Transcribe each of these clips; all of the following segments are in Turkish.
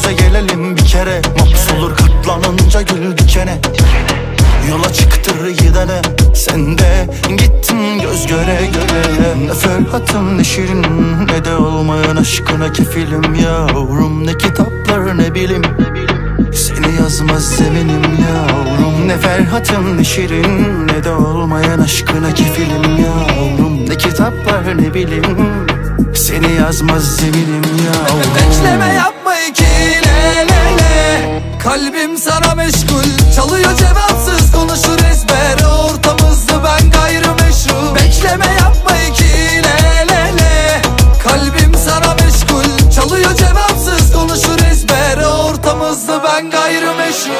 de gelelim bir kere. Mahvolur katlanınca gül dikene. Yola çıktır gidene, sen de gittin göz göre göre. Ne Ferhat'ım ne Şirin, ne de olmayan aşkına kefilim yavrum. Ne kitaplar ne bilim, seni yazmaz zeminim yavrum. Ne Ferhat'ım ne Şirin, ne de olmayan aşkına kefilim yavrum. Ne kitaplar ne bilim, seni yazmaz zeminim yavrum. Bekleme yapma ikilelele, kalbim sana meşgul. Çalıyor cevapsız, konuşur ezber, ortamızda ben gayrimeşru. Bekleme yapma ikilelele, kalbim sana meşgul. Çalıyor cevapsız, konuşur ezber, ortamızda ben gayrimeşru.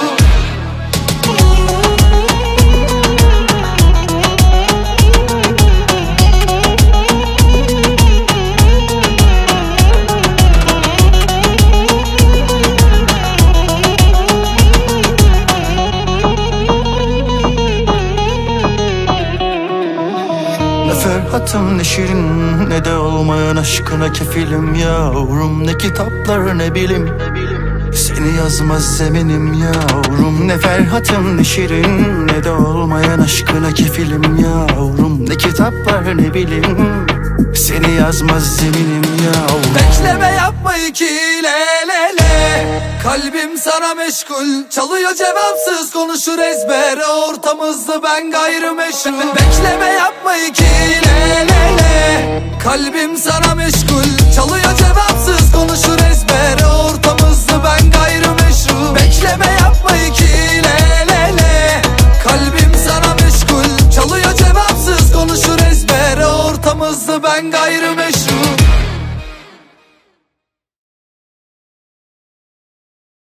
Ferhat'ım ne Şirin, ne de olmayan aşkına kefilim yavrum. Ne kitaplar ne bilim, seni yazmaz zeminim yavrum. Ne Ferhat'ım ne Şirin, ne de olmayan aşkına kefilim yavrum. Ne kitaplar ne bilim, seni yazmaz zeminim yavrum. Bekleme yapma ikilelele, kalbim sana meşgul. Çalıyor cevapsız, konuşur ezber, ortamızda ben gayrimeşru. Bekleme yapma ikilelele, kalbim sana meşgul. Çalıyor cevapsız, konuşur ezber, ortamızda ben gayrimeşru. Bekleme yapma ikilelele, kalbim sana meşgul. Çalıyor cevapsız, konuşur ezber, ortamızda ben gayrimeşru.